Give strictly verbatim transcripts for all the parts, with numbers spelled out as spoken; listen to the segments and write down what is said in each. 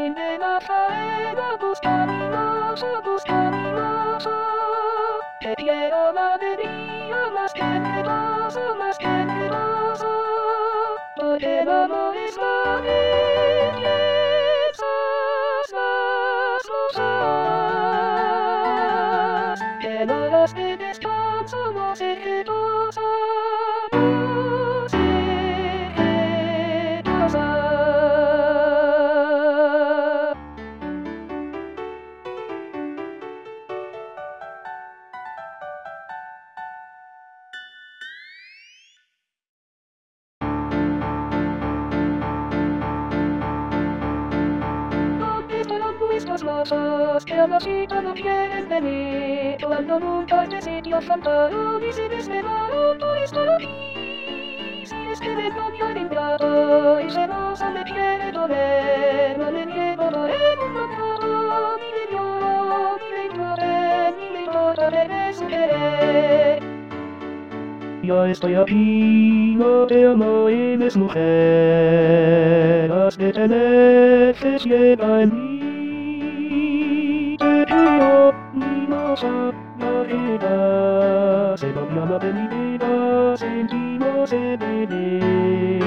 de Nazareno, buscaminoso, buscaminoso. Te quiero la alegría más generoso, más generoso. Porque el amor es la belleza, las rosas. En horas de descanso no sé qué cosa, no sé qué cosa. Nuestros mozos, que a la cita no quieren venir, cuando nunca de sitios cantaron y se desvelaron por estar aquí. Si es que me cambio el ingrato y celosa me quiere doler, no le niego por el mundo, ni le lloro, ni le lloré, ni le lloraré de su querer. Ya estoy aquí, no te amo, eres mujer, has de tenerte ciega en mí. La vida se dobla de mi vida, sentimos el bebé.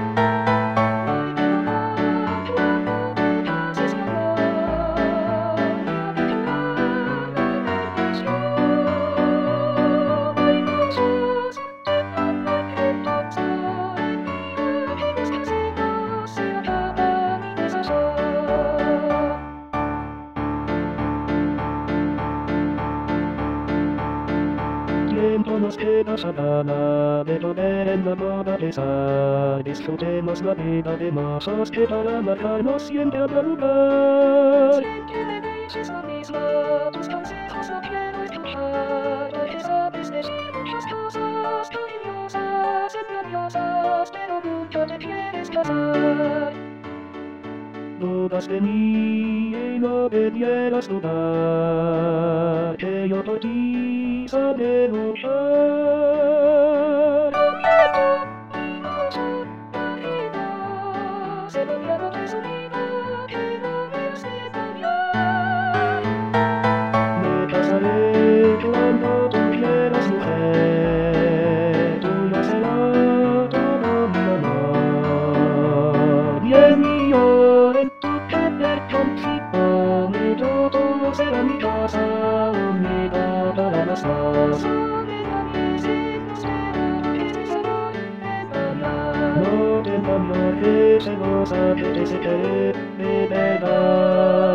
Tiempo nos queda sabana de poder en la moda besar. Disfrutemos la vida de mozos que para marcarnos siempre habrá lugar. Siempre me dices lo mismo, tus consejos no quiero escuchar. Porque sabes decir muchas cosas cariñosas, engañosas, pero nunca te quieres casar. Dudas de mí y no me dieras dudar, que yo por ti sabré luchar. Promieto, mi mozo, la vida se volvió de su vida, que no me sé cambiar. Me casaré cuando tú quieras, mujer, tuyo será todo mi amor. Bien mío, será mi casa, unida para las dos. No te cambio, que se goza, que se quiere, de verdad.